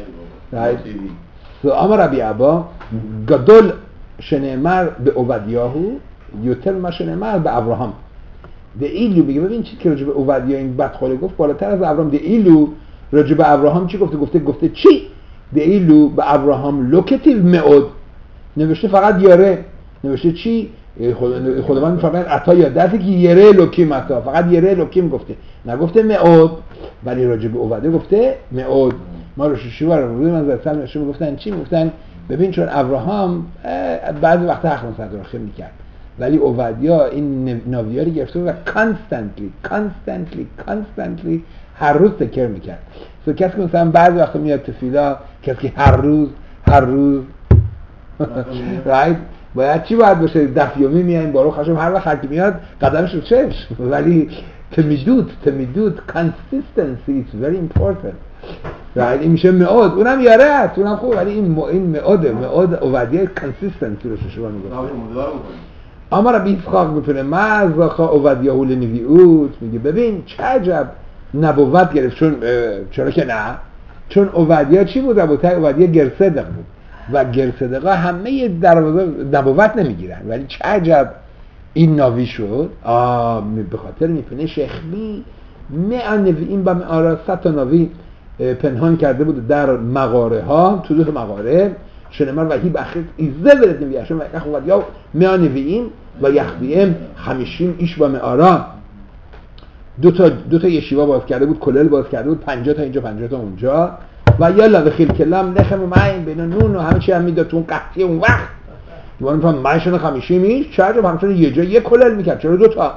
سو امر ابی ابا گدل شنمر به اوودیاهو یوتر ما شنمر به ابراهام. ده ایلو بگه ببین چی که راجع به اوودیا این بدخوله گفت بالاتر از ابراهام. ده ایلو راجع به ابراهام چی گفته؟ گفته گفته چی؟ ده ایلو به ابراهام لوکتیو معود نوشته فقط یاره. نوشته چی؟ خداوند میفرماید عطا یا دستی که یره لوکیم عطا فقط یره لوکیم گفته نگفته معود. ولی راجع به اوودیا گفته معود. ما رو شیشو رو روی من زدن نوشته میگفتن چی؟ میگفتن ببین چون ابراهام بعضی وقتا حق مصدراخه میکرد ولی اوودیا این ناویا رو گرفته و کانستنتلی کانستنتلی کانستنتلی هر روز تکر میکرد. سو کسی که مثلا بعضی وقتا میاد تفیلا کسی که هر روز هر روز رایت باید چی باید باشه؟ دفیومی میایم بارو خشم هر وقت هرکی میاد قدمش رو چش. ولی تمیدود تمیدود consistency is very important. رایت این میشه معاد اونم یاره است اونم خوب ولی این این معاده معاد اوودیه consistency رو شما میگه. امر بی اسحاق میکنه مازخا اوودیاهو لنبیوت میگه ببین چه عجب نبوت گرفت چون چرا که نه چون اوودیا چی بود؟ ابوتای اوودیا گرصدق بود و گرصدقا همه دروازه نبوت نمیگیرن ولی چه عجب این ناوی شد. آه به خاطر میپنه شیخبی مئن این با معارا ست ناوی پنهان کرده بود در مغاره ها تو دو مغاره شنمر وحی بخیر ایزه ولد نوی اشم و اخ اوودیا مئن نویین و یخبیم خمیشین ایش با معارا دو تا دو تا یشیوا باز کرده بود کلل باز کرده بود پنجاه تا اینجا پنجاه تا اونجا و یالا به خیل کلام نخم و معین بین نون و همه چی هم میداد تو اون قحطی اون وقت دیوان میفهم منشون خمیشی میش چرا همچون یه جا یه کلل میکرد چرا دو تا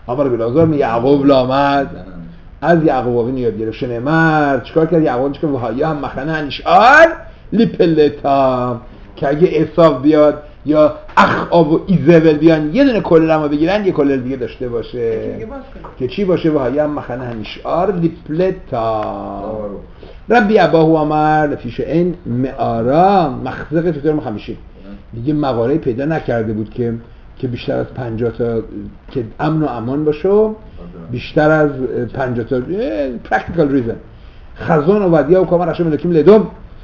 امر بالعذر می یعقوب لامد از یعقوب نیاد گرفت شنمر چیکار کرد یعقوب چیکار و هایا هم مخنه انشار لیپلتا که اگه اصاف بیاد یا اخ آب و ایزول بیان یه دونه کلمو بگیرن یه کلل دیگه داشته باشه که چی باشه و هایا هم مخنه انشار لیپلتا ربی اباهو امر پیش این معارا مخزق فکر خمیشی دیگه موارد پیدا نکرده بود که که بیشتر از پنجاه تا که امن و امان باشه بیشتر از پنجاه تا practical reason خزان اودیا و کامر اشم لکیم لدم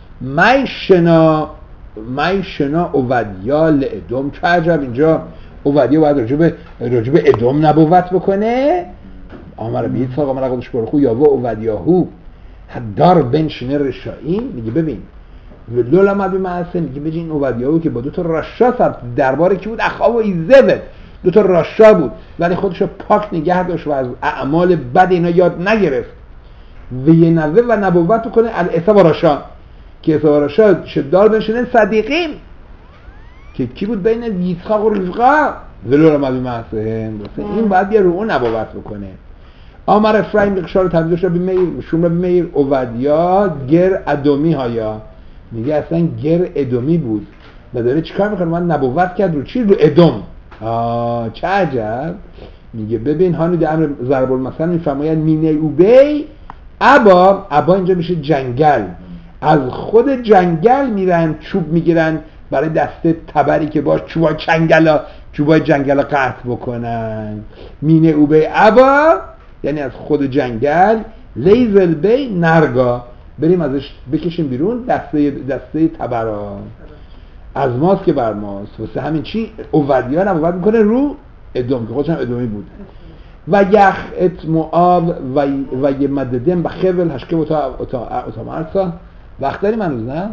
میشنا میشنا اودیا لدم چه عجب اینجا اودیا باید راجب راجب ادم نبوت بکنه آمر بیت ساق آمر قدش برخو یا و اودیاهو دار بین شنه رشایین میگه ببین ولولا ما بی معصه میگه بجین اودیاهو که با دو تا راشا سر درباره کی بود اخاب و ایزبل دو تا راشا بود ولی خودشو پاک نگه داشت و از اعمال بد اینا یاد نگرفت و یه نوه و نبوت کنه الاسا و راشا که اسا و راشا شدار بین شنه صدیقین که کی بود بین یسخاق و رفقا ولولا ما بی معصه این باید یه رو اون نبوت بکنه آمر افرایم بخشار تبدیلش را بیمیر شوم را بیمیر اودیا گر ادومی هایا میگه اصلا گر ادومی بود و داره چیکار میکنه من نبوت کرد رو چی؟ رو ادوم آه چه عجب میگه ببین هانو در امر ضرب المثل میفرماید مینه اوبی ابا ابا اینجا میشه جنگل از خود جنگل میرن چوب میگیرن برای دسته تبری که باش چوبای جنگلا چوبای جنگلا قطع بکنن مینه اوبی ابا یعنی از خود جنگل لیزل بی نرگا بریم ازش بکشیم بیرون دسته دسته تبرا از ماست که بر ماست واسه همین چی اودیا نبوت میکنه رو ادوم که خودش هم ادومی بود و یخ ات معاب و و یمددن به خول هشکه اتا اتا اتا مرسا وقت داریم هنوز نه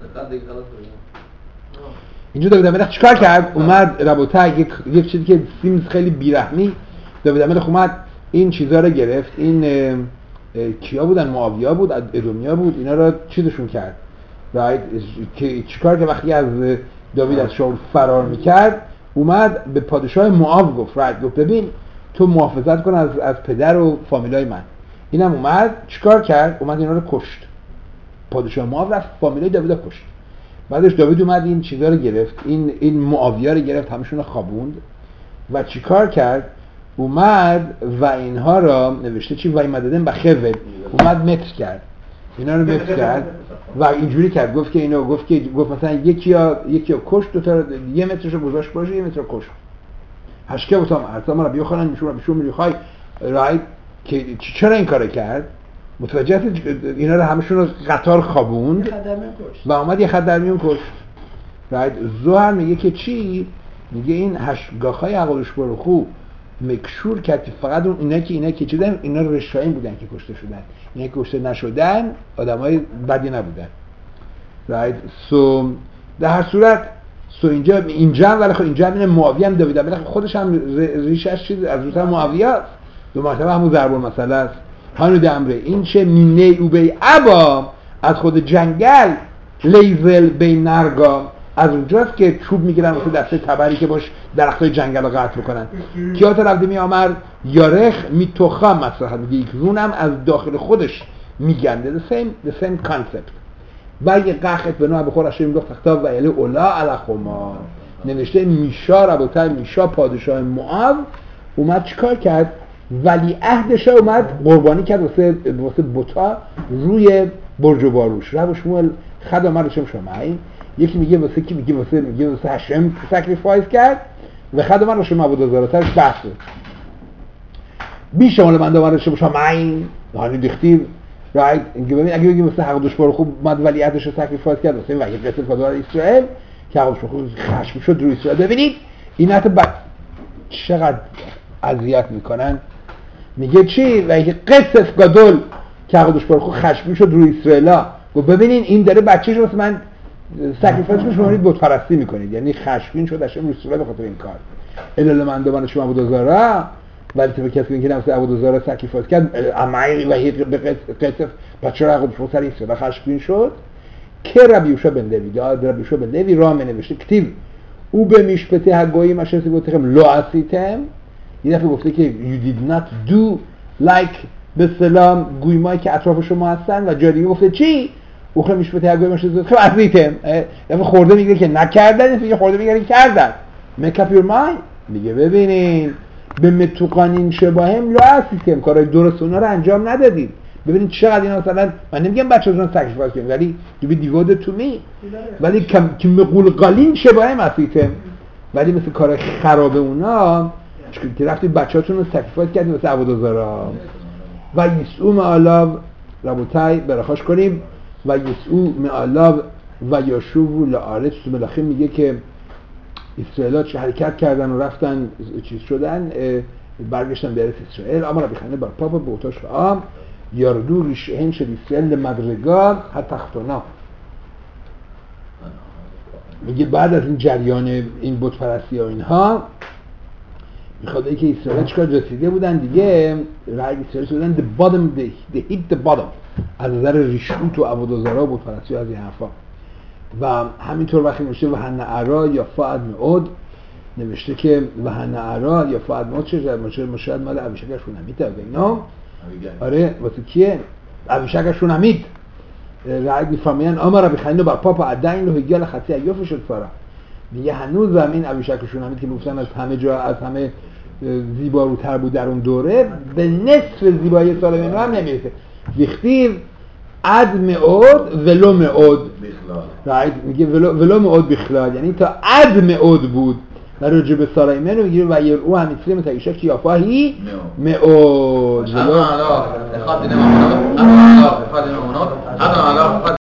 اینجا داوود الملک چیکار کرد اومد ربوتا یک یک چیزی که سیمز خیلی بیرحمی داوود الملک اومد این چیزا رو گرفت این کیا بودن معاویه بود ادومیا بود اینا رو چیزشون کرد رایت که چیکار که وقتی از داوید از شاول فرار میکرد اومد به پادشاه معاو گفت رایت گفت ببین تو محافظت کن از از پدر و فامیلای من اینم اومد چیکار کرد اومد اینا رو کشت پادشاه معاو رفت فامیلای داوید کشت بعدش داوید اومد این چیزا رو گرفت این این معاویه رو گرفت همشون رو خوابوند و چیکار کرد اومد و اینها را نوشته چی وای مددن به خول اومد متر کرد اینا رو متر کرد و اینجوری کرد گفت که اینو گفت که گفت مثلا یکی یا یکی یا کشت دو تا یه مترشو گذاشت باشه یه متر کشت هشکه بتام ارتا ما رو بیخوانن میشون میشون میخوای رایت که چرا این کارو کرد متوجه اینا رو همشون رو قطار خوابوند و اومد یه خط در میون کشت رایت زهر میگه که چی میگه این هشگاه‌های عقلش برو خوب مکشور کرد که فقط اون اینا که اینا که چیدن اینا رشایین بودن که کشته شدن اینا که کشته نشدن آدمای بدی نبودن رایت سو در هر صورت سو اینجا اینجا ولی خب اینجا این معاویه هم داوید الملک خودش هم ریشش چیز از روز معاویه است دو مرتبه همون ضرب المثل است هانو دمره این چه مینه اوبی ابا از خود جنگل لیزل بین نرگا از اونجاست که چوب میگیرن واسه دسته تبری که باش درختای جنگل رو قطع بکنن کیات رفته می آمر یارخ میتوخا مسرحت میگه یک رونم از داخل خودش میگنده the same, the same concept و یه قخت به نوع بخور اشتیم دو تختاب و اله اولا علاخوما نوشته میشا ربوتای میشا پادشاه معاو اومد چیکار کرد ولی عهدش اومد قربانی کرد واسه واسه بوتا روی برج و باروش رب شمول خدا مرشم شمعی یکی میگه واسه کی میگه واسه میگه واسه هشم ساکریفایس کرد و خدا مرشم عبودزارتش بحثه بیشه مال بنده مرشم شمعی هانی دیختیر رایت اینکه ببین اگه بگیم واسه حق دوش بارو خوب اومد ولی عهدش رو ساکریفایس کرد واسه ولی قصه کدوار اسرائیل که حق دوش خوب خشم شد روی اسرائیل ببینید این حتی بعد چقدر اذیت میکنن میگه چی و اینکه قصف گدول که حق دوش بارو خوب خشم شد روی اسرائیل و ببینین این داره بچه‌ش واسه من ساکریفایس کنید شما بت پرستی میکنید یعنی خشمگین شد اشم رسوله به خاطر این کار الاله مندوان شما عبودزارا ولی تو کسی که نفس عبودزارا ساکریفایس کرد امعی و هیچ به قصف بچه را خود سر ایست و خشمگین شد که ربیوشا بن لوی داد ربیوشا بن لوی راه نوشته کتیب او به میشپته هگویی مشرسی گفتم لو اسیتم یه دفعه گفته که you did not do like به سلام گویمایی که اطراف شما هستن و جای دیگه گفته چی؟ اخرى میشه به تقویم میشه که عزیزم دفعه خورده میگه که نکردن یه خورده میگه کردن make up your mind میگه ببینین به متوقانین شباهم لا اسیستم کارهای درست اونا رو انجام ندادید ببینید چقدر اینا مثلا من نمیگم بچه‌ها ساکریفایس کنید ولی تو بی دیوود تو می ولی کم که مقول قالین شباهم اسیستم ولی مثل کار خراب اونا که رفتید بچه‌هاتون رو ساکریفایس کردید واسه عبادتگزارا و یسوع معالا ربوتای برخاش کنیم و یسوع معالا و یاشوع لعارض تو ملاخیم میگه که اسرائیلات چه حرکت کردن و رفتن چیز شدن برگشتن به ارث اسرائیل اما را بخنده بر پاپ بوتاش عام یاردو ریشهن شد اسرائیل لمدرگان حتی تختونا میگه بعد از این جریان این بت پرستی ها اینها میخواد که اسرائیل چکار رسیده بودن دیگه رای اسرائیل شدن the bottom they, they hit the bottom از نظر ریشوت و عبادتگزارا و بت پرستی از این حرفا و همینطور وقتی نوشته وهنعرا یا فعد معود نوشته که وهنعرا یا فعد معود چه جد مشاهد مال ابیشک شونامیت و اینا آره واسه کیه؟ ابیشک شونامید رعید میفهمین اما را بخنده بر پاپا عدین و هگیال خطی ایوف شد سارا میگه هنوز هم این ابیشک شونامید که گفتن از همه جا از همه زیباروتر بود در اون دوره به نصف زیبایی سالمین هم نمیرسه زیختیر عد معود ولو معود رایت میگه ولو ولو معود بخلال یعنی تا عد معود بود در رجوع به سارای منو میگه و او هم اسلام تایشه که یافاهی معود اما اخوات نمونات اما اخوات نمونات اما